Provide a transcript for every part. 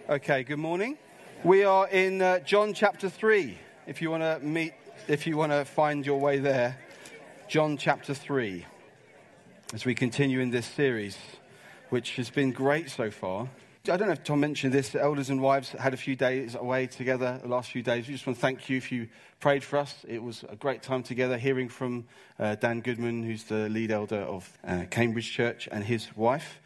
Okay, good morning. We are in John chapter 3. If you want to find your way there, John chapter 3. As we continue in this series, which has been great so far. I don't know if Tom mentioned this, elders and wives had a few days away together the last few days. We just want to thank you if you prayed for us. It was a great time together, hearing from Dan Goodman, who's the lead elder of Cambridge Church, and his wife.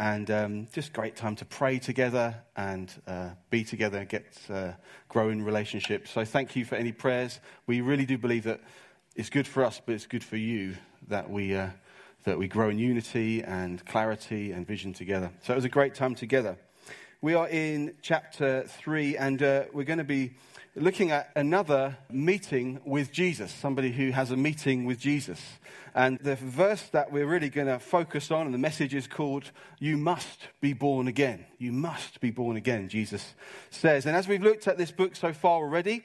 And just great time to pray together and be together and grow in relationships. So thank you for any prayers. We really do believe that it's good for us, but it's good for you that we grow in unity and clarity and vision together. So it was a great time together. We are in chapter 3, and we're going to be looking at another meeting with Jesus, somebody who has a meeting with Jesus. And the verse that we're really going to focus on, and the message is called, "You must be born again." You must be born again, Jesus says. And as we've looked at this book so far already,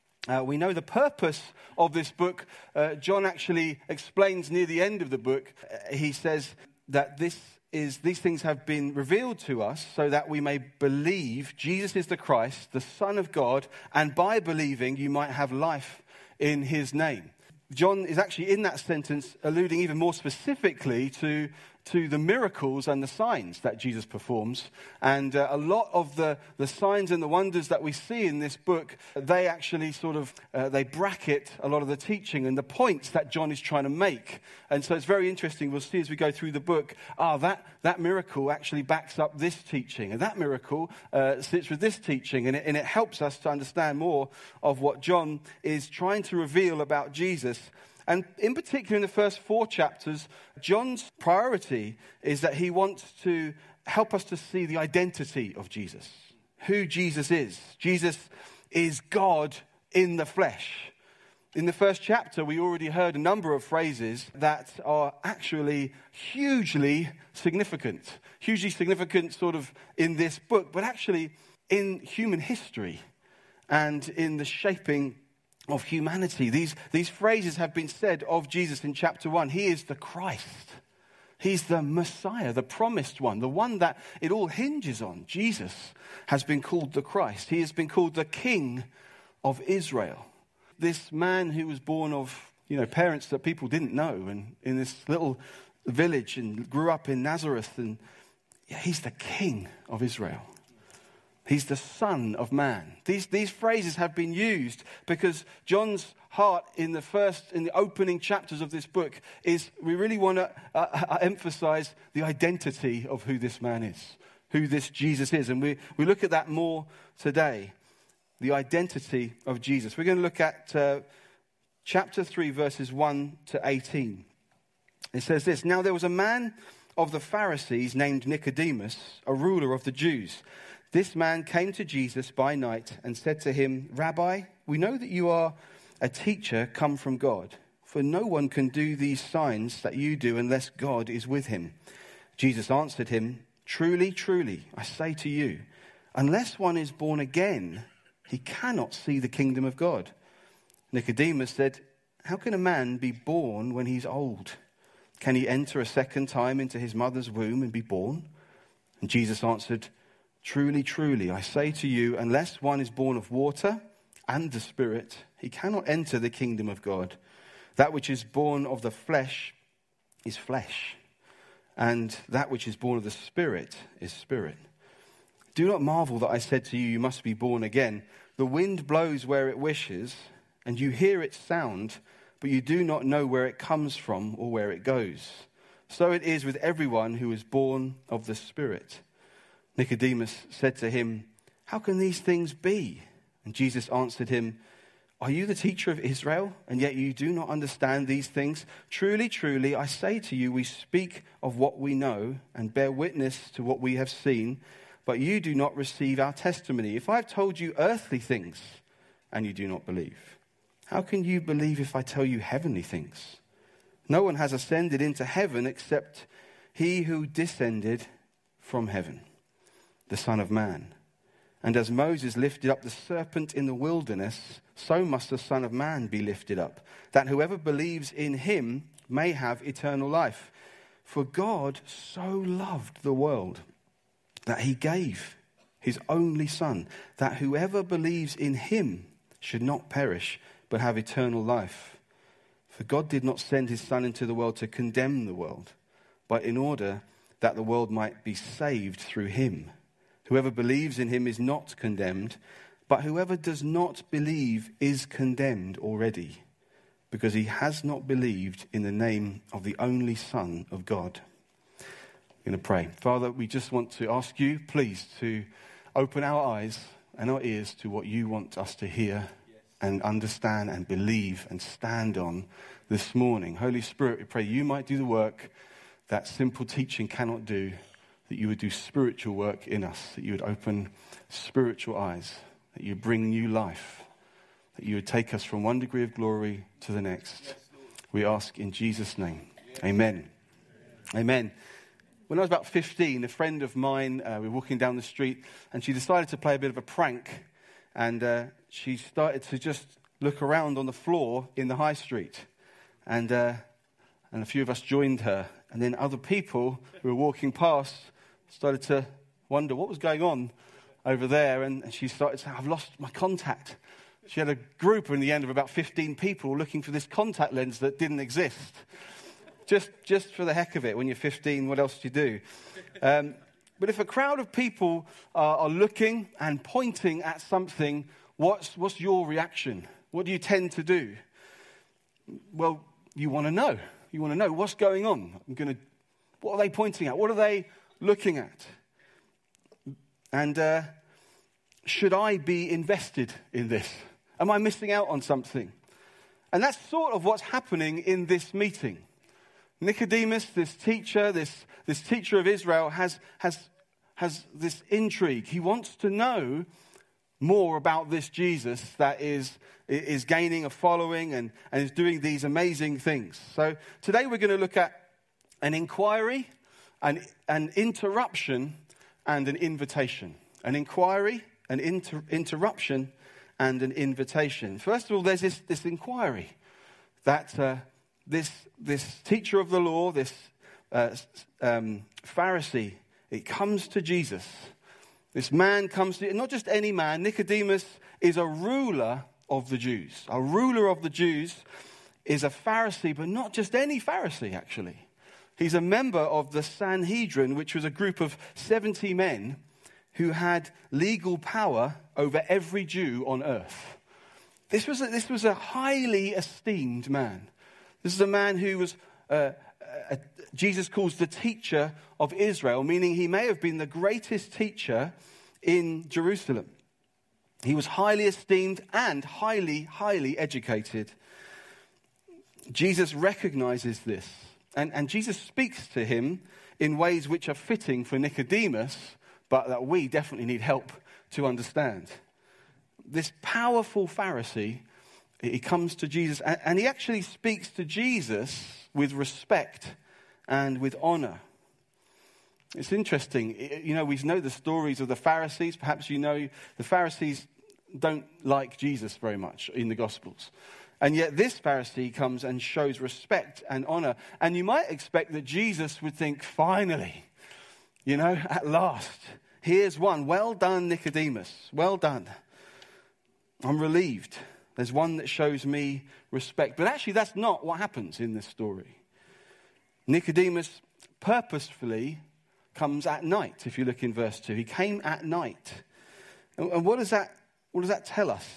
we know the purpose of this book. John actually explains near the end of the book. He says that these things have been revealed to us so that we may believe Jesus is the Christ, the Son of God, and by believing you might have life in his name. John is actually in that sentence alluding even more specifically to the miracles and the signs that Jesus performs. And a lot of the signs and the wonders that we see in this book, they actually they bracket a lot of the teaching and the points that John is trying to make. And so it's very interesting. We'll see as we go through the book, that miracle actually backs up this teaching. And that miracle sits with this teaching. And it helps us to understand more of what John is trying to reveal about Jesus. And in particular, in the first 4 chapters, John's priority is that he wants to help us to see the identity of Jesus, who Jesus is. Jesus is God in the flesh. In the first chapter, we already heard a number of phrases that are actually hugely significant sort of in this book, but actually in human history and in the shaping of humanity. These phrases have been said of Jesus in chapter 1. He is the Christ. He's the Messiah, the promised one, the one that it all hinges on. Jesus has been called the Christ. He has been called the King of Israel. This man who was born of, parents that people didn't know, and in this little village, and grew up in Nazareth, and he's the King of Israel. He's the Son of Man. These phrases have been used because John's heart in the opening chapters of this book is we really want to emphasize the identity of who this man is, who this Jesus is. And we look at that more today, the identity of Jesus. We're going to look at chapter 3, verses 1 to 18. It says this: "Now there was a man of the Pharisees named Nicodemus, a ruler of the Jews. This man came to Jesus by night and said to him, 'Rabbi, we know that you are a teacher come from God, for no one can do these signs that you do unless God is with him.' Jesus answered him, 'Truly, truly, I say to you, unless one is born again, he cannot see the kingdom of God.' Nicodemus said, 'How can a man be born when he's old? Can he enter a second time into his mother's womb and be born?' And Jesus answered, 'Truly, truly, I say to you, unless one is born of water and the Spirit, he cannot enter the kingdom of God. That which is born of the flesh is flesh, and that which is born of the Spirit is spirit. Do not marvel that I said to you, you must be born again. The wind blows where it wishes, and you hear its sound, but you do not know where it comes from or where it goes. So it is with everyone who is born of the Spirit.' Nicodemus said to him, 'How can these things be?' And Jesus answered him, 'Are you the teacher of Israel, and yet you do not understand these things? Truly, truly, I say to you, we speak of what we know and bear witness to what we have seen, but you do not receive our testimony. If I have told you earthly things and you do not believe, how can you believe if I tell you heavenly things? No one has ascended into heaven except he who descended from heaven, the Son of Man. And as Moses lifted up the serpent in the wilderness, so must the Son of Man be lifted up, that whoever believes in him may have eternal life. For God so loved the world that he gave his only Son, that whoever believes in him should not perish, but have eternal life. For God did not send his Son into the world to condemn the world, but in order that the world might be saved through him. Whoever believes in him is not condemned, but whoever does not believe is condemned already, because he has not believed in the name of the only Son of God. I'm going to pray. Father, we just want to ask you, please, to open our eyes and our ears to what you want us to hear and understand and believe and stand on this morning. Holy Spirit, we pray you might do the work that simple teaching cannot do, that you would do spiritual work in us, that you would open spiritual eyes, that you would bring new life, that you would take us from one degree of glory to the next. We ask in Jesus' name. Amen. Amen. When I was about 15, a friend of mine, we were walking down the street, and she decided to play a bit of a prank. And she started to just look around on the floor in the high street. And a few of us joined her. And then other people who were walking past started to wonder what was going on over there. And she started to say, I've lost my contact. She had a group in the end of about 15 people looking for this contact lens that didn't exist. Just for the heck of it, when you're 15, what else do you do? But if a crowd of people are looking and pointing at something, what's your reaction? What do you tend to do? Well, you want to know. You want to know what's going on. What are they pointing at? What are they looking at? And should I be invested in this? Am I missing out on something? And that's sort of what's happening in this meeting. Nicodemus, this teacher of Israel, has this intrigue. He wants to know more about this Jesus that is gaining a following and is doing these amazing things. So today we're going to look at an inquiry, an interruption, and an invitation. An inquiry, an interruption, and an invitation. First of all, there's this inquiry that this teacher of the law, this Pharisee, it comes to Jesus. This man comes to, not just any man, Nicodemus is a ruler of the Jews. A ruler of the Jews is a Pharisee, but not just any Pharisee, actually. He's a member of the Sanhedrin, which was a group of 70 men who had legal power over every Jew on earth. This was a highly esteemed man. This is a man who was, Jesus calls the teacher of Israel, meaning he may have been the greatest teacher in Jerusalem. He was highly esteemed and highly, highly educated. Jesus recognizes this, and Jesus speaks to him in ways which are fitting for Nicodemus, but that we definitely need help to understand. This powerful Pharisee, he comes to Jesus, and he actually speaks to Jesus with respect and with honor. It's interesting. You know, we know the stories of the Pharisees. Perhaps you know the Pharisees don't like Jesus very much in the Gospels. And yet this Pharisee comes and shows respect and honor. And you might expect that Jesus would think, finally, at last, here's one. Well done, Nicodemus. Well done. I'm relieved. There's one that shows me respect. But actually, that's not what happens in this story. Nicodemus purposefully comes at night, if you look in verse 2. He came at night. And what does that tell us?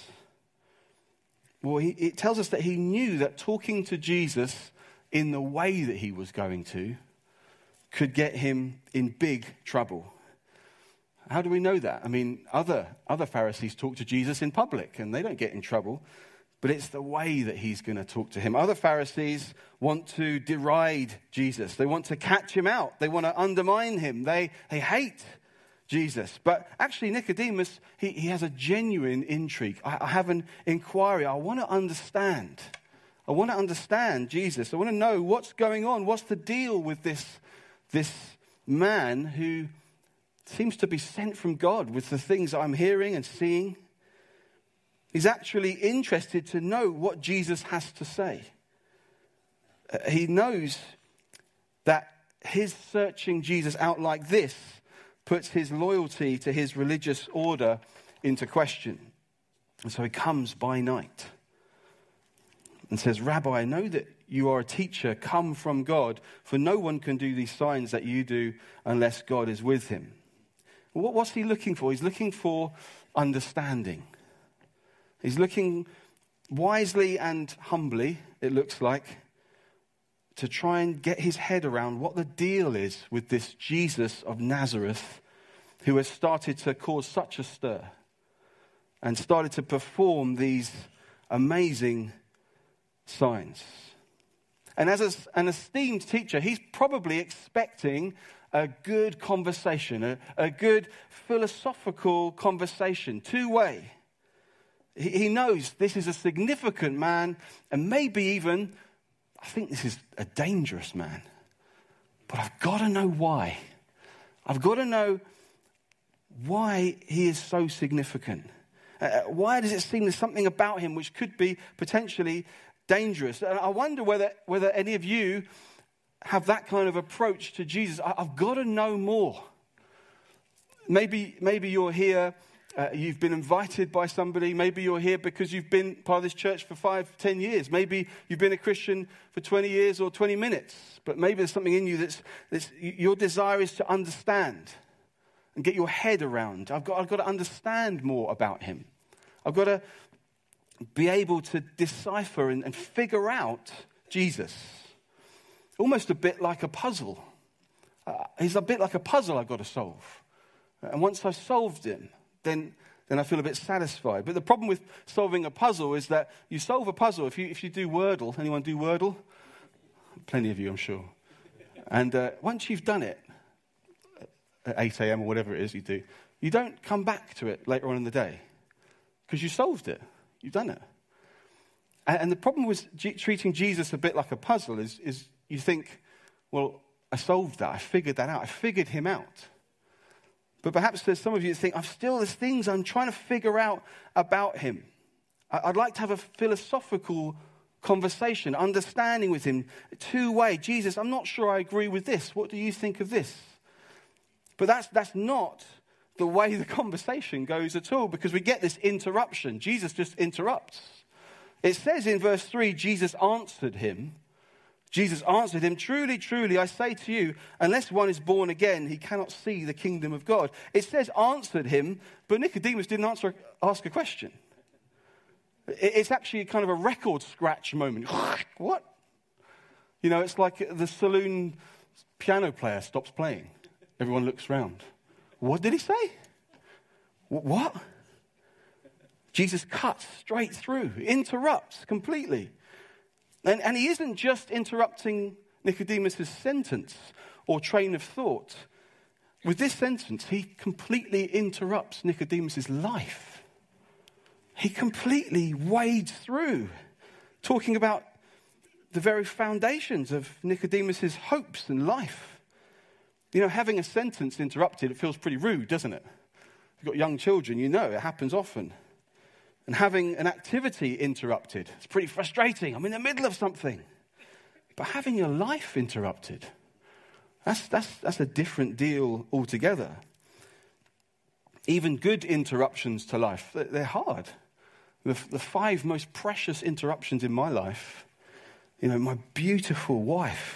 Well, it tells us that he knew that talking to Jesus in the way that he was going to could get him in big trouble. How do we know that? I mean, other Pharisees talk to Jesus in public and they don't get in trouble, but it's the way that he's going to talk to him. Other Pharisees want to deride Jesus. They want to catch him out. They want to undermine him. They hate Jesus. But actually, Nicodemus, he has a genuine intrigue. I have an inquiry. I want to understand. I want to understand Jesus. I want to know what's going on. What's the deal with this man who seems to be sent from God with the things I'm hearing and seeing? He's actually interested to know what Jesus has to say. He knows that his searching Jesus out like this puts his loyalty to his religious order into question. And so he comes by night and says, "Rabbi, I know that you are a teacher come from God, for no one can do these signs that you do unless God is with him." What's he looking for? He's looking for understanding. He's looking wisely and humbly, it looks like, to try and get his head around what the deal is with this Jesus of Nazareth who has started to cause such a stir and started to perform these amazing signs. And as an esteemed teacher, he's probably expecting a good conversation, a good philosophical conversation, two-way. He knows this is a significant man, and maybe even, I think this is a dangerous man. But I've got to know why. I've got to know why he is so significant. Why does it seem there's something about him which could be potentially dangerous? And I wonder whether any of you have that kind of approach to Jesus. I've got to know more. Maybe you're here, you've been invited by somebody. Maybe you're here because you've been part of this church for 5-10 years. Maybe you've been a Christian for 20 years or 20 minutes. But maybe there's something in you that's your desire is to understand and get your head around. I've got to understand more about him. I've got to be able to decipher and figure out Jesus. Almost a bit like a puzzle. He's a bit like a puzzle I've got to solve. And once I've solved him, then I feel a bit satisfied. But the problem with solving a puzzle is that you solve a puzzle. If you do Wordle, anyone do Wordle? Plenty of you, I'm sure. And once you've done it, at 8 a.m. or whatever it is you do, you don't come back to it later on in the day. Because you solved it. You've done it. And the problem with treating Jesus a bit like a puzzle is you think, well, I solved that. I figured that out. I figured him out. But perhaps there's some of you that think, there's things I'm trying to figure out about him. I'd like to have a philosophical conversation, understanding with him, two-way. Jesus, I'm not sure I agree with this. What do you think of this? But that's not the way the conversation goes at all, because we get this interruption. Jesus just interrupts. It says in verse 3, Jesus answered him, "Truly, truly, I say to you, unless one is born again, he cannot see the kingdom of God." It says answered him, but Nicodemus didn't ask a question. It's actually kind of a record scratch moment. What? It's like the saloon piano player stops playing. Everyone looks around. What did he say? What? Jesus cuts straight through, interrupts completely. And he isn't just interrupting Nicodemus' sentence or train of thought. With this sentence, he completely interrupts Nicodemus' life. He completely wades through, talking about the very foundations of Nicodemus' hopes and life. Having a sentence interrupted, it feels pretty rude, doesn't it? If you've got young children, it happens often. And having an activity interrupted, it's pretty frustrating. I'm in the middle of something. But having your life interrupted, that's a different deal altogether. Even good interruptions to life, they're hard. The 5 most precious interruptions in my life, my beautiful wife,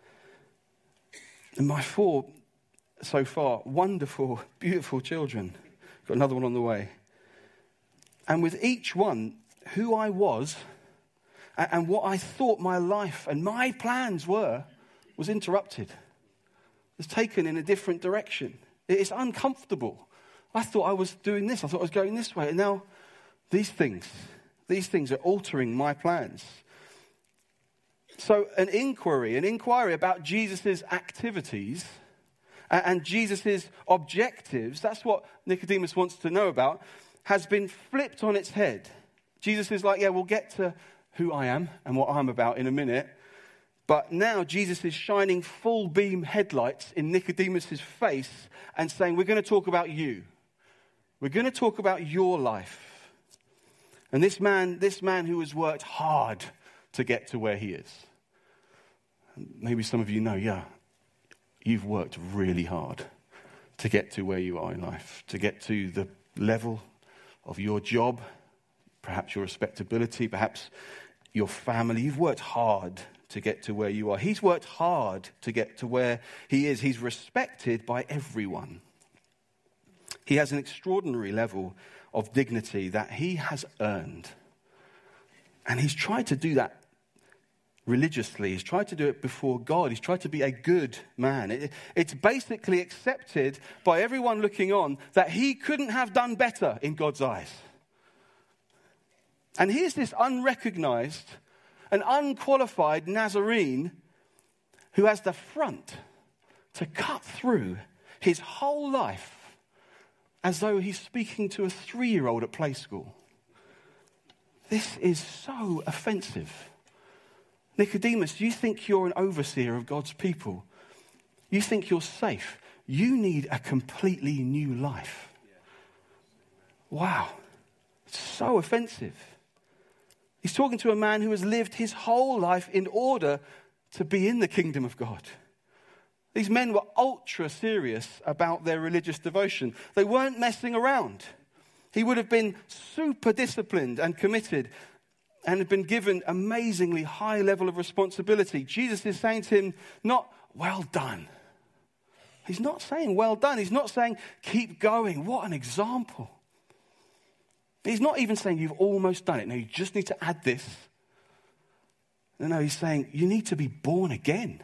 and my 4, so far, wonderful, beautiful children. Got another one on the way. And with each one, who I was and what I thought my life and my plans were was interrupted. It was taken in a different direction. It's uncomfortable. I thought I was doing this. I thought I was going this way. And now these things are altering my plans. So an inquiry about Jesus' activities and Jesus' objectives, that's what Nicodemus wants to know about, has been flipped on its head. Jesus is like, we'll get to who I am and what I'm about in a minute. But now Jesus is shining full beam headlights in Nicodemus' face and saying, we're going to talk about you. We're going to talk about your life. And this man who has worked hard to get to where he is. Maybe some of you know, you've worked really hard to get to where you are in life, to get to the level of your job, perhaps your respectability, perhaps your family. You've worked hard to get to where you are. He's worked hard to get to where he is. He's respected by everyone. He has an extraordinary level of dignity that he has earned. And he's tried to do that religiously. He's tried to do it before God. He's tried to be a good man. It's basically accepted by everyone looking on that he couldn't have done better in God's eyes. And here's this unrecognized and unqualified Nazarene who has the front to cut through his whole life as though he's speaking to a 3-year-old at play school. This is so offensive. Nicodemus, you think you're an overseer of God's people. You think you're safe. You need a completely new life. Wow. It's so offensive. He's talking to a man who has lived his whole life in order to be in the kingdom of God. These men were ultra serious about their religious devotion. They weren't messing around. He would have been super disciplined and committed and had been given amazingly high level of responsibility. Jesus is saying to him, not well done. He's not saying well done. He's not saying keep going. What an example. He's not even saying you've almost done it. No, you just need to add this. No, he's saying you need to be born again.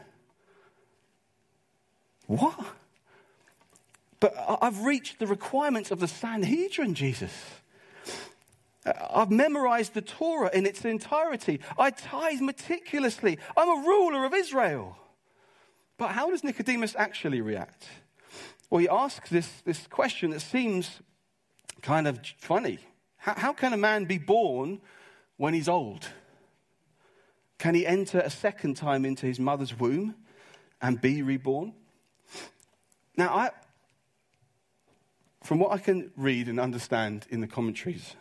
What? But I've reached the requirements of the Sanhedrin, Jesus. I've memorized the Torah in its entirety. I tithe meticulously. I'm a ruler of Israel. But how does Nicodemus actually react? Well, he asks this question that seems kind of funny. How can a man be born when he's old? Can he enter a second time into his mother's womb and be reborn? Now, from what I can read and understand in the commentaries,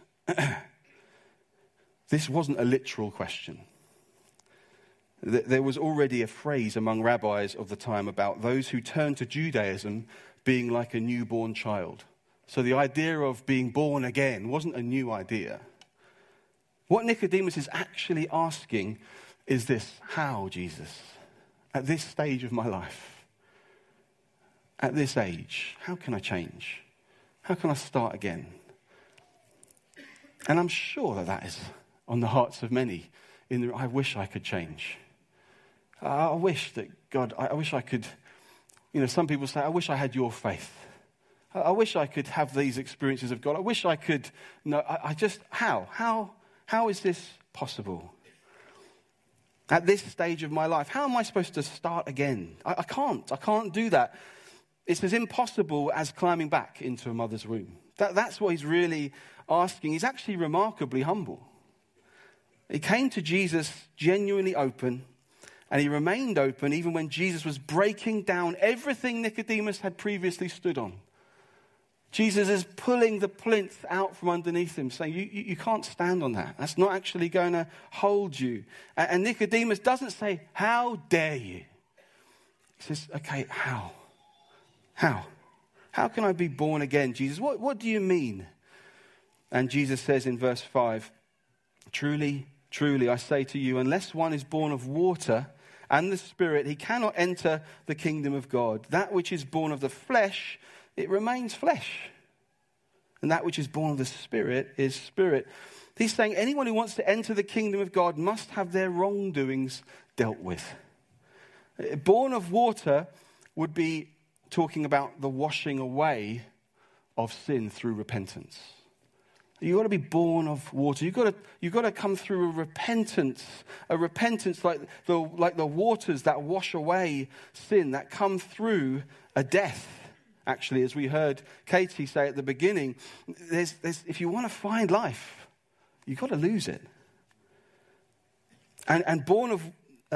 this wasn't a literal question. There was already a phrase among rabbis of the time about those who turned to Judaism being like a newborn child. So the idea of being born again wasn't a new idea. What Nicodemus is actually asking is this: how, Jesus, at this stage of my life, at this age, how can I change? How can I start again? And I'm sure that is on the hearts of many. I wish I could change. I wish that God, I wish I could, some people say, I wish I had your faith. I wish I could have these experiences of God. I wish I could, how is this possible? At this stage of my life, how am I supposed to start again? I can't do that. It's as impossible as climbing back into a mother's womb. That's what he's really asking. He's actually remarkably humble. He came to Jesus genuinely open, and he remained open even when Jesus was breaking down everything Nicodemus had previously stood on. Jesus is pulling the plinth out from underneath him, saying, you can't stand on that. That's not actually going to hold you. And Nicodemus doesn't say, how dare you? He says, okay, how? How? How can I be born again, Jesus? What do you mean? And Jesus says in verse 5, truly, truly, I say to you, unless one is born of water and the Spirit, he cannot enter the kingdom of God. That which is born of the flesh, it remains flesh. And that which is born of the Spirit is spirit. He's saying anyone who wants to enter the kingdom of God must have their wrongdoings dealt with. Born of water would be talking about the washing away of sin through repentance. You've got to be born of water. You've got to come through a repentance like the waters that wash away sin, that come through a death. Actually, as we heard Katie say at the beginning, there's if you want to find life, you've got to lose it. And born of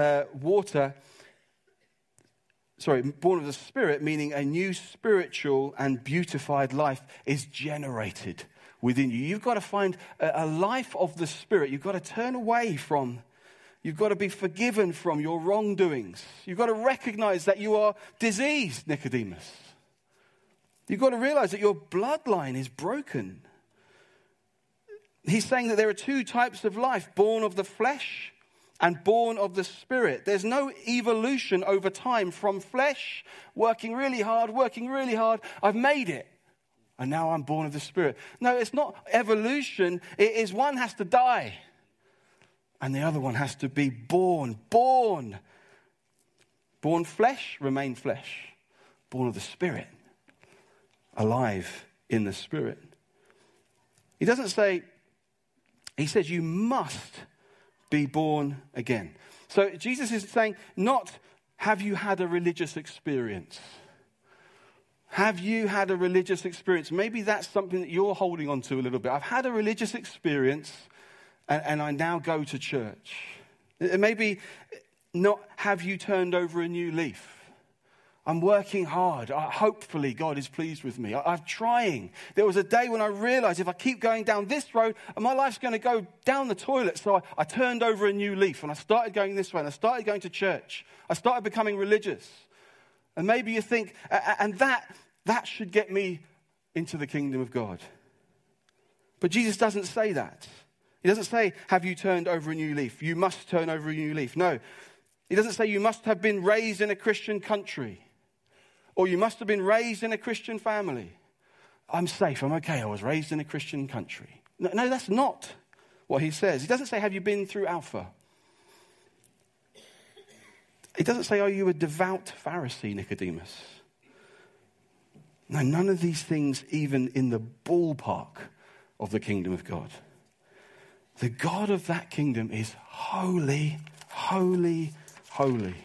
born of the Spirit, meaning a new spiritual and beautified life is generated within you. You've got to find a life of the Spirit. You've got to turn away from, you've got to be forgiven from your wrongdoings. You've got to recognize that you are diseased, Nicodemus. You've got to realize that your bloodline is broken. He's saying that there are two types of life, born of the flesh and born of the Spirit. There's no evolution over time from flesh, working really hard. I've made it. And now I'm born of the Spirit. No, it's not evolution. It is one has to die. And the other one has to be born. Born flesh, remain flesh. Born of the Spirit. Alive in the Spirit. He doesn't say, he says you must be born again. So Jesus is saying, not have you had a religious experience? Have you had a religious experience? Maybe that's something that you're holding on to a little bit. I've had a religious experience and I now go to church. Maybe not have you turned over a new leaf? I'm working hard. Hopefully God is pleased with me. I'm trying. There was a day when I realized if I keep going down this road, my life's going to go down the toilet. So I turned over a new leaf and I started going this way and I started going to church. I started becoming religious. And maybe you think, and that should get me into the kingdom of God. But Jesus doesn't say that. He doesn't say, have you turned over a new leaf? You must turn over a new leaf. No. He doesn't say you must have been raised in a Christian country. Or you must have been raised in a Christian family. I'm safe, I'm okay, I was raised in a Christian country. No, that's not what he says. He doesn't say, have you been through Alpha? He doesn't say, are you a devout Pharisee, Nicodemus? No, none of these things even in the ballpark of the kingdom of God. The God of that kingdom is holy, holy, holy.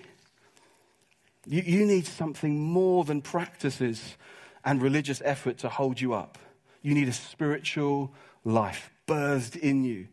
You need something more than practices and religious effort to hold you up. You need a spiritual life birthed in you.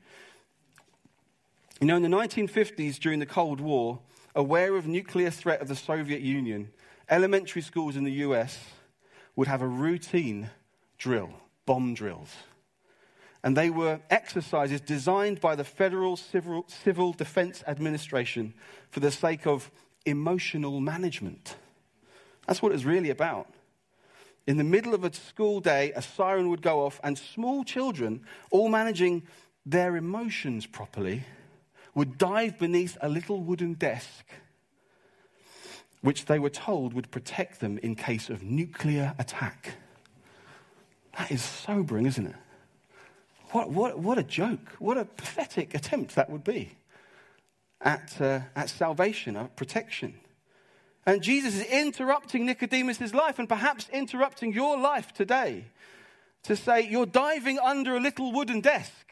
You know, in the 1950s, during the Cold War, aware of nuclear threat of the Soviet Union, elementary schools in the US would have a routine drill, bomb drills. And they were exercises designed by the Federal Civil Defense Administration for the sake of emotional management. That's what it's really about. In the middle of a school day, a siren would go off and small children, all managing their emotions properly, would dive beneath a little wooden desk, which they were told would protect them in case of nuclear attack. That is sobering, isn't it? What a joke. What a pathetic attempt that would be at salvation, at protection. And Jesus is interrupting Nicodemus' life and perhaps interrupting your life today to say, you're diving under a little wooden desk.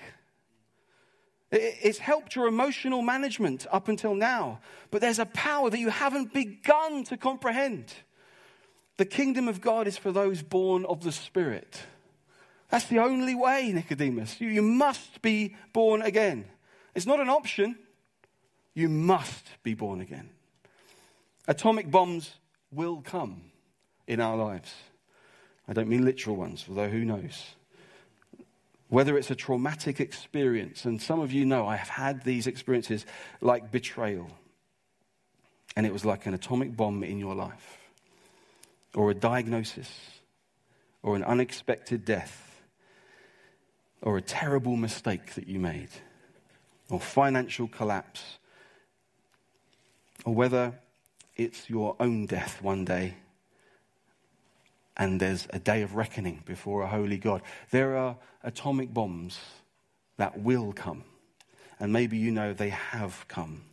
It's helped your emotional management up until now. But there's a power that you haven't begun to comprehend. The kingdom of God is for those born of the Spirit. That's the only way, Nicodemus. You must be born again. It's not an option. You must be born again. Atomic bombs will come in our lives. I don't mean literal ones, although who knows. Whether it's a traumatic experience, and some of you know I have had these experiences like betrayal. And it was like an atomic bomb in your life. Or a diagnosis. Or an unexpected death. Or a terrible mistake that you made. Or financial collapse. Or whether it's your own death one day and there's a day of reckoning before a holy God. There are atomic bombs that will come. And maybe you know they have come.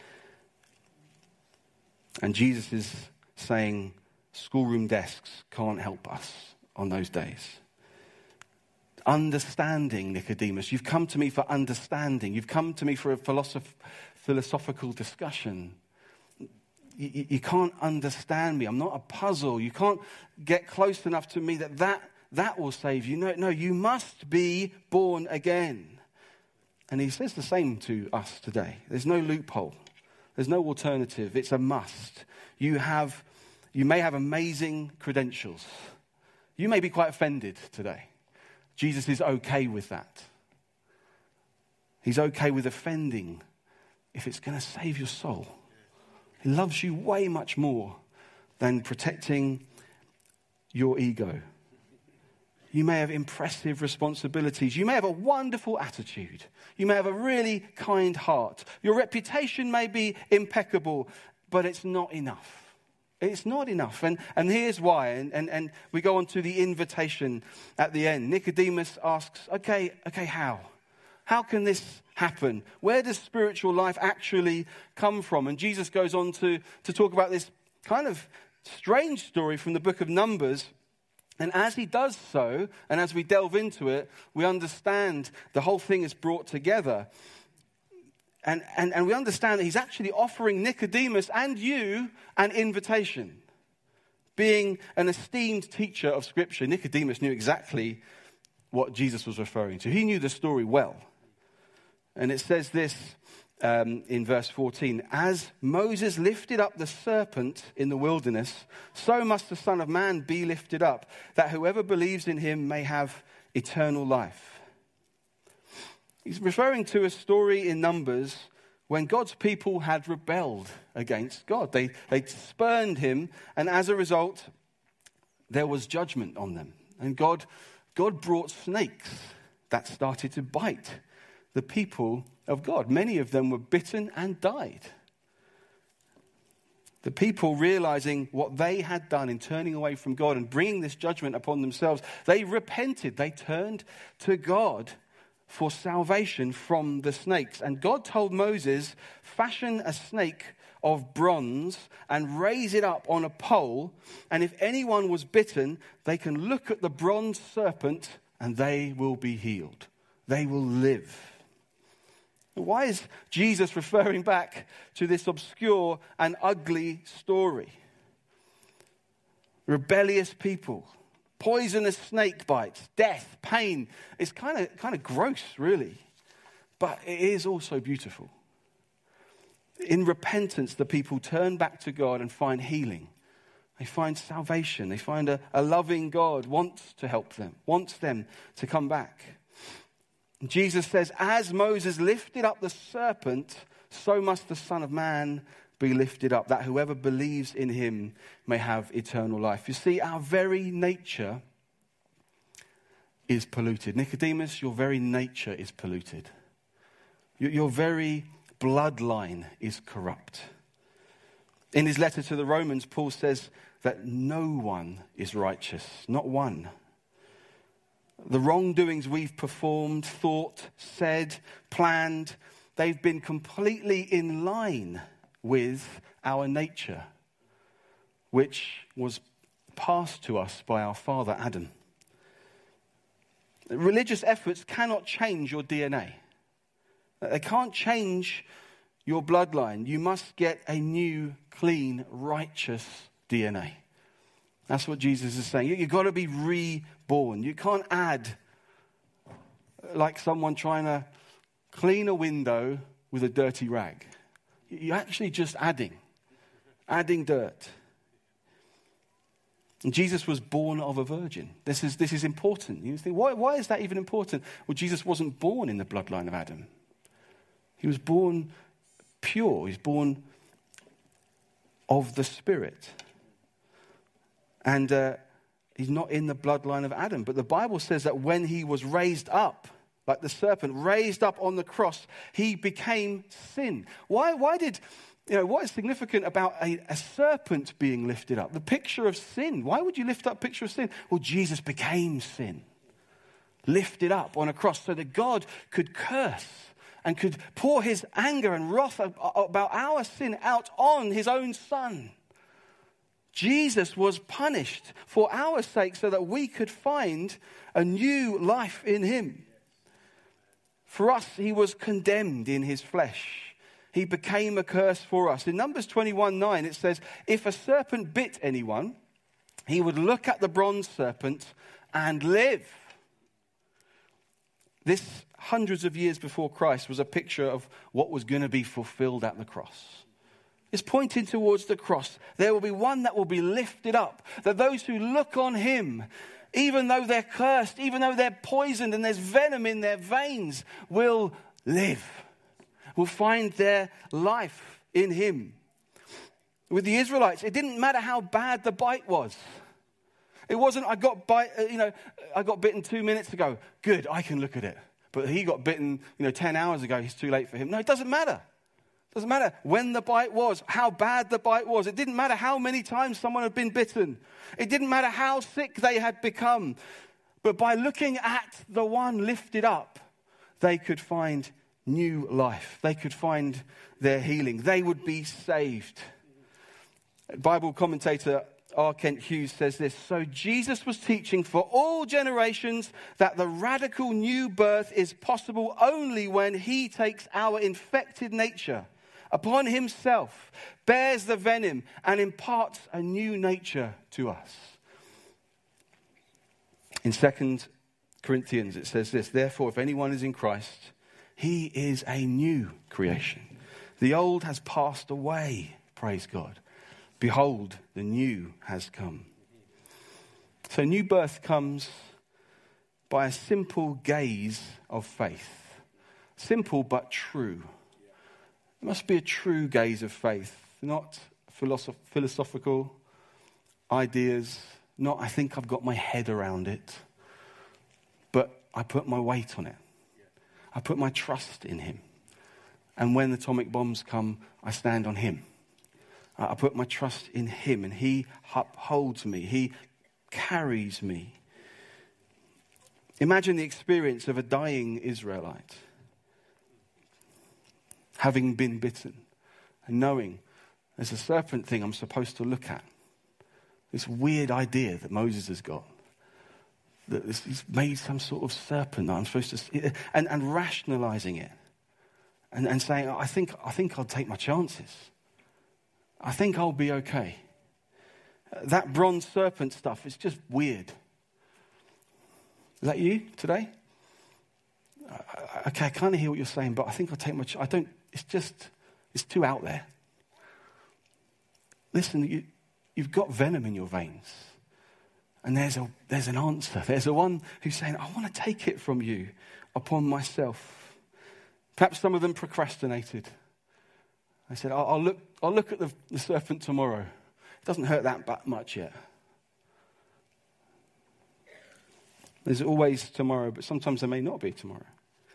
And Jesus is saying schoolroom desks can't help us on those days. Understanding, Nicodemus. You've come to me for understanding. You've come to me for a philosophical discussion. You can't understand me. I'm not a puzzle. You can't get close enough to me that will save you. No, you must be born again. And he says the same to us today. There's no loophole. There's no alternative. It's a must. You may have amazing credentials. You may be quite offended today. Jesus is okay with that. He's okay with offending if it's going to save your soul. He loves you way much more than protecting your ego. You may have impressive responsibilities. You may have a wonderful attitude. You may have a really kind heart. Your reputation may be impeccable, but it's not enough. It's not enough. And here's why. And we go on to the invitation at the end. Nicodemus asks, okay, how? How can this happen? Where does spiritual life actually come from? And Jesus goes on to talk about this kind of strange story from the book of Numbers. And as he does so, and as we delve into it, we understand the whole thing is brought together. And we understand that he's actually offering Nicodemus and you an invitation. Being an esteemed teacher of Scripture, Nicodemus knew exactly what Jesus was referring to. He knew the story well. And it says this in verse 14, as Moses lifted up the serpent in the wilderness, so must the Son of Man be lifted up, that whoever believes in him may have eternal life. He's referring to a story in Numbers when God's people had rebelled against God. They spurned him, and as a result, there was judgment on them. And God brought snakes that started to bite the people of God. Many of them were bitten and died. The people, realizing what they had done in turning away from God and bringing this judgment upon themselves, they repented. They turned to God for salvation from the snakes. And God told Moses, fashion a snake of bronze and raise it up on a pole. And if anyone was bitten, they can look at the bronze serpent and they will be healed. They will live. Why is Jesus referring back to this obscure and ugly story? Rebellious people, poisonous snake bites, death, pain. It's kind of gross, really. But it is also beautiful. In repentance, the people turn back to God and find healing. They find salvation. They find a loving God wants to help them, wants them to come back. Jesus says, as Moses lifted up the serpent, so must the Son of Man be lifted up, that whoever believes in him may have eternal life. You see, our very nature is polluted. Nicodemus, your very nature is polluted. Your very bloodline is corrupt. In his letter to the Romans, Paul says that no one is righteous, not one. The wrongdoings we've performed, thought, said, planned, they've been completely in line with our nature, which was passed to us by our father Adam. Religious efforts cannot change your DNA. They can't change your bloodline. You must get a new, clean, righteous DNA. That's what Jesus is saying. You've got to be reborn. You can't add like someone trying to clean a window with a dirty rag. You're actually just adding dirt. And Jesus was born of a virgin. This is important. You think, why is that even important? Well, Jesus wasn't born in the bloodline of Adam. He was born pure. He was born of the Spirit. And he's not in the bloodline of Adam. But the Bible says that when he was raised up, like the serpent, raised up on the cross, he became sin. Why did, what is significant about a serpent being lifted up? The picture of sin. Why would you lift up a picture of sin? Well, Jesus became sin. Lifted up on a cross so that God could curse and could pour his anger and wrath about our sin out on his own Son. Jesus was punished for our sake so that we could find a new life in him. For us, he was condemned in his flesh. He became a curse for us. In Numbers 21:9, it says, if a serpent bit anyone, he would look at the bronze serpent and live. This, hundreds of years before Christ, was a picture of what was going to be fulfilled at the cross. It's pointing towards the cross. There will be one that will be lifted up, that those who look on him, even though they're cursed, even though they're poisoned and there's venom in their veins, will live, will find their life in him. With the Israelites, it didn't matter how bad the bite was. It wasn't, I got bitten 2 minutes ago. Good, I can look at it. But he got bitten, 10 hours ago. It's too late for him. No, it doesn't matter. It doesn't matter when the bite was, how bad the bite was. It didn't matter how many times someone had been bitten. It didn't matter how sick they had become. But by looking at the one lifted up, they could find new life. They could find their healing. They would be saved. Bible commentator R. Kent Hughes says this: so Jesus was teaching for all generations that the radical new birth is possible only when he takes our infected nature upon himself, bears the venom, and imparts a new nature to us. In 2 Corinthians it says this: therefore, if anyone is in Christ, he is a new creation. The old has passed away, praise God. Behold, the new has come. So new birth comes by a simple gaze of faith. Simple but true. It must be a true gaze of faith, not philosophical ideas, not I think I've got my head around it, but I put my weight on it. I put my trust in him. And when atomic bombs come, I stand on him. I put my trust in him, and he upholds me. He carries me. Imagine the experience of a dying Israelite, having been bitten and knowing there's a serpent thing I'm supposed to look at. This weird idea that Moses has got, that he's made some sort of serpent that I'm supposed to see, and rationalizing it, and saying, I think I'll take my chances. I think I'll be okay. That bronze serpent stuff is just weird. Is that you today? Okay, I kind of hear what you're saying, but I think I'll take my chance. It's too out there. Listen, you've got venom in your veins. And there's an answer. There's a one who's saying, I want to take it from you upon myself. Perhaps some of them procrastinated. I said, I'll look at the serpent tomorrow. It doesn't hurt that much yet. There's always tomorrow, but sometimes there may not be tomorrow.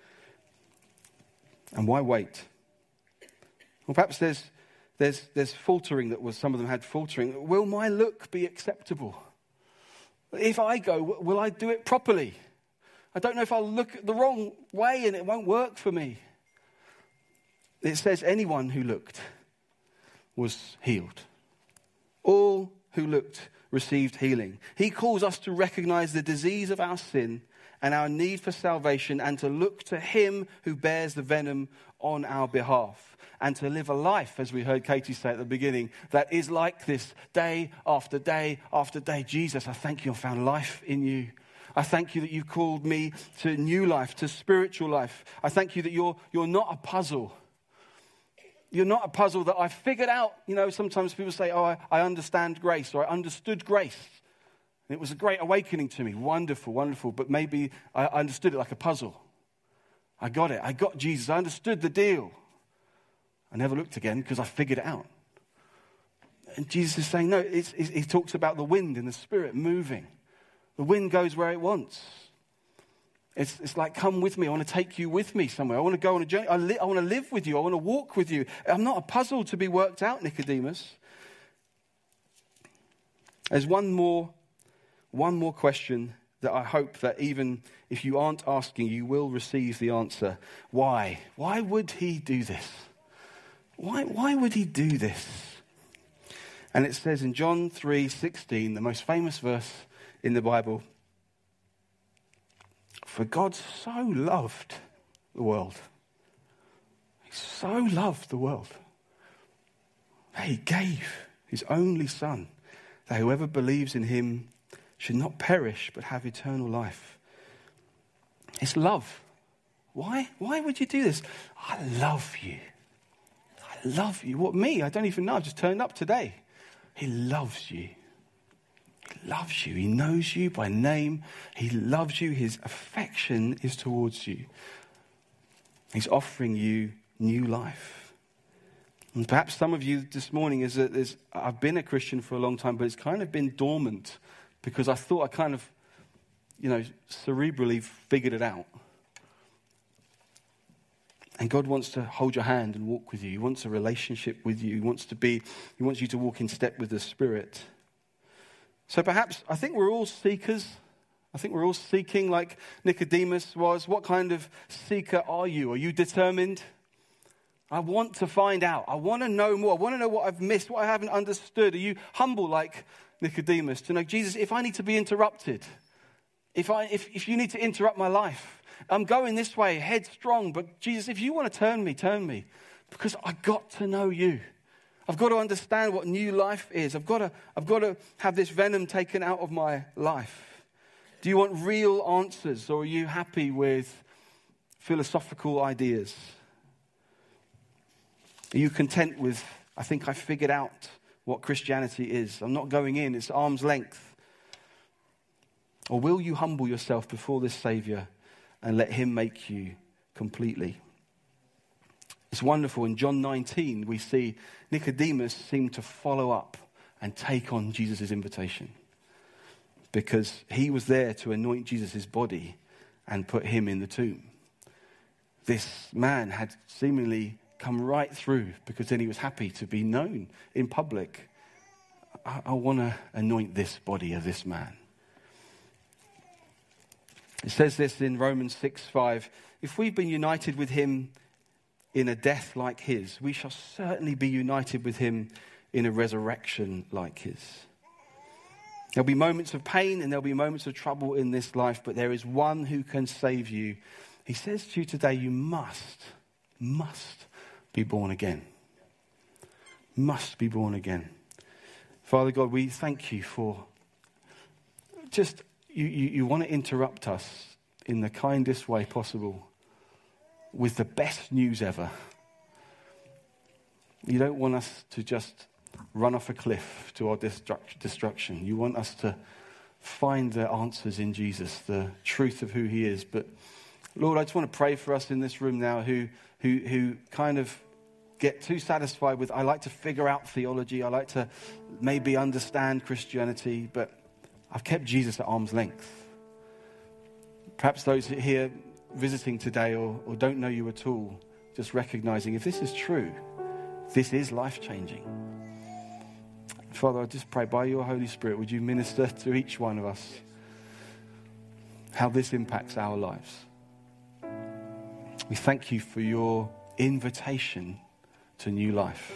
And why wait? Well, perhaps there's faltering that some of them had faltering. Will my look be acceptable? If I go, will I do it properly? I don't know if I'll look the wrong way and it won't work for me. It says anyone who looked was healed. All who looked received healing. He calls us to recognize the disease of our sin and our need for salvation, and to look to him who bears the venom on our behalf, and to live a life, as we heard Katie say at the beginning, that is like this day after day after day. Jesus, I thank you I found life in you. I thank you that you've called me to new life, to spiritual life. I thank you that you're not a puzzle. You're not a puzzle that I've figured out. Sometimes people say, I understand grace, or I understood grace. And it was a great awakening to me. Wonderful, wonderful. But maybe I understood it like a puzzle. I got it. I got Jesus. I understood the deal. I never looked again because I figured it out. And Jesus is saying, no, he talks about the wind and the Spirit moving. The wind goes where it wants. It's like, come with me. I want to take you with me somewhere. I want to go on a journey. I want to live with you. I want to walk with you. I'm not a puzzle to be worked out, Nicodemus. There's one more question that I hope that even if you aren't asking, you will receive the answer. Why? Why would he do this? Why would he do this? And it says in John 3:16, the most famous verse in the Bible, for God so loved the world. He so loved the world that he gave his only Son, that whoever believes in him should not perish but have eternal life. It's love. Why? Why would you do this? I love you. I love you. What, me? I don't even know. I've just turned up today. He loves you. He loves you. He knows you by name. He loves you. His affection is towards you. He's offering you new life. And perhaps some of you this morning I've been a Christian for a long time, but it's kind of been dormant because I thought I kind of, cerebrally figured it out. And God wants to hold your hand and walk with you. He wants a relationship with you. He wants you to walk in step with the Spirit. So perhaps, I think we're all seekers. I think we're all seeking like Nicodemus was. What kind of seeker are you? Are you determined? I want to find out. I want to know more. I want to know what I've missed, what I haven't understood. Are you humble like Nicodemus to know, Jesus, if I need to be interrupted, if you need to interrupt my life, I'm going this way, headstrong, but Jesus, if you want to turn me, because I got to know you. I've got to understand what new life is. I've got to have this venom taken out of my life. Do you want real answers, or are you happy with philosophical ideas? Are you content with, I think I figured out what Christianity is. I'm not going in, it's arm's length. Or will you humble yourself before this Savior and let him make you completely? It's wonderful. In John 19, we see Nicodemus seem to follow up and take on Jesus' invitation, because he was there to anoint Jesus' body and put him in the tomb. This man had seemingly come right through, because then he was happy to be known in public. I want to anoint this body of this man. It says this in Romans 6:5. If we've been united with him in a death like his, we shall certainly be united with him in a resurrection like his. There'll be moments of pain and there'll be moments of trouble in this life, but there is one who can save you. He says to you today, you must be born again. Must be born again. Father God, we thank you for just, you want to interrupt us in the kindest way possible with the best news ever. You don't want us to just run off a cliff to our destruction. You want us to find the answers in Jesus, the truth of who he is. But Lord, I just want to pray for us in this room now who kind of get too satisfied with, I like to figure out theology, I like to maybe understand Christianity, but I've kept Jesus at arm's length. Perhaps those here visiting today or don't know you at all, just recognizing if this is true, this is life-changing. Father, I just pray by your Holy Spirit, would you minister to each one of us how this impacts our lives. We thank you for your invitation to new life.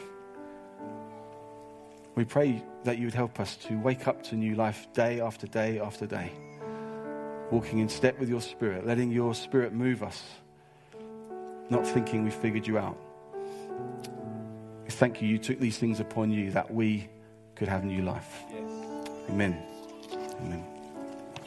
We pray that you would help us to wake up to new life day after day after day, walking in step with your Spirit, letting your Spirit move us, not thinking we figured you out. We thank you, you took these things upon you that we could have new life. Yes. Amen. Amen.